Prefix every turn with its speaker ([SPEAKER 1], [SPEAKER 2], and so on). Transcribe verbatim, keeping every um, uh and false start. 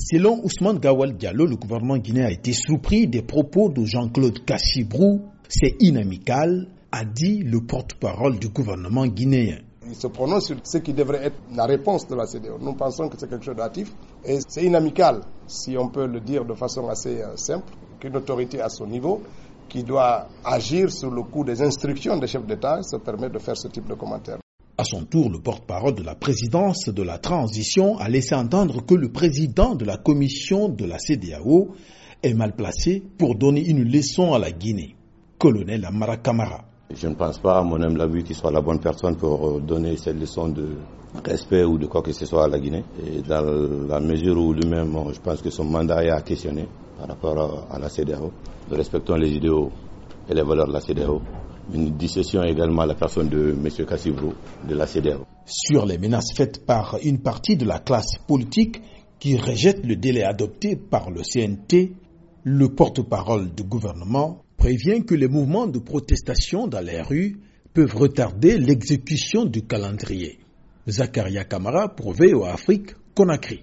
[SPEAKER 1] Selon Ousmane Gawal Diallo, le gouvernement guinéen a été surpris des propos de Jean-Claude Kassibrou. C'est inamical, a dit le porte-parole du gouvernement guinéen.
[SPEAKER 2] Il se prononce sur ce qui devrait être la réponse de la C E D E A O. Nous pensons que c'est quelque chose d'actif et c'est inamical, si on peut le dire de façon assez simple, qu'une autorité à son niveau, qui doit agir sur le coup des instructions des chefs d'État, se permet de faire ce type de commentaires.
[SPEAKER 1] À son tour, le porte-parole de la présidence de la transition a laissé entendre que le président de la commission de la C E D A O est mal placé pour donner une leçon à la Guinée. Colonel Amara Kamara.
[SPEAKER 3] Je ne pense pas, à mon humble avis, qu'il soit la bonne personne pour donner cette leçon de respect ou de quoi que ce soit à la Guinée. Et dans la mesure où lui-même, je pense que son mandat est à questionner par rapport à la C E D A O. Nous respectons les idéaux et les valeurs de la C E D A O. Une dissession également à la personne de M. Kassibrou de la C E D A O.
[SPEAKER 1] Sur les menaces faites par une partie de la classe politique qui rejette le délai adopté par le C N T, le porte-parole du gouvernement prévient que les mouvements de protestation dans les rues peuvent retarder l'exécution du calendrier. Zakaria Kamara pour V O A Afrique, Conakry.